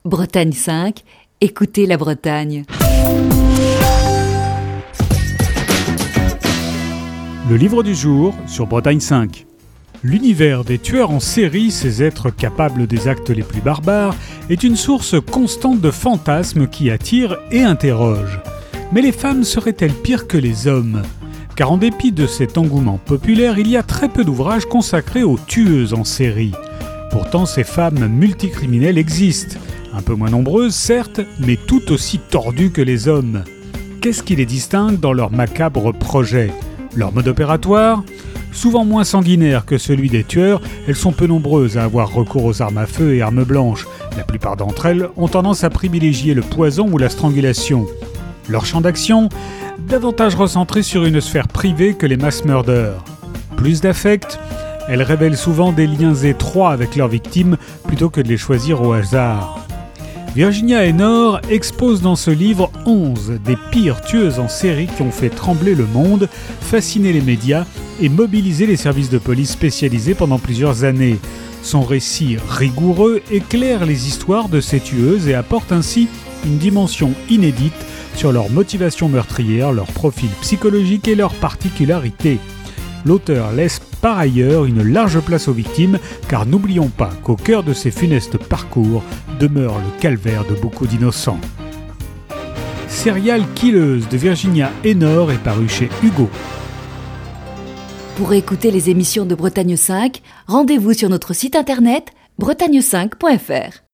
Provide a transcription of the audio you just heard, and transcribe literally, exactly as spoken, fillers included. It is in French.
Bretagne cinq, écoutez la Bretagne. Le livre du jour sur Bretagne cinq. L'univers des tueurs en série, ces êtres capables des actes les plus barbares, est une source constante de fantasmes qui attirent et interrogent. Mais les femmes seraient-elles pires que les hommes ? Car en dépit de cet engouement populaire, il y a très peu d'ouvrages consacrés aux tueuses en série. Pourtant, ces femmes multicriminelles existent. Un peu moins nombreuses, certes, mais tout aussi tordues que les hommes. Qu'est-ce qui les distingue dans leurs macabres projets ? Leur mode opératoire ? Souvent moins sanguinaire que celui des tueurs, elles sont peu nombreuses à avoir recours aux armes à feu et armes blanches. La plupart d'entre elles ont tendance à privilégier le poison ou la strangulation. Leur champ d'action ? Davantage recentré sur une sphère privée que les mass murders. Plus d'affect ? Elles révèlent souvent des liens étroits avec leurs victimes plutôt que de les choisir au hasard. Virginia Haynor expose dans ce livre onze des pires tueuses en série qui ont fait trembler le monde, fasciner les médias et mobiliser les services de police spécialisés pendant plusieurs années. Son récit rigoureux éclaire les histoires de ces tueuses et apporte ainsi une dimension inédite sur leur motivation meurtrière, leur profil psychologique et leurs particularités. L'auteur laisse par ailleurs une large place aux victimes, car n'oublions pas qu'au cœur de ces funestes parcours demeure le calvaire de beaucoup d'innocents. Serial Killeuse de Virginia Haynor est paru chez Hugo. Pour écouter les émissions de Bretagne cinq, rendez-vous sur notre site internet bretagne cinq point f r.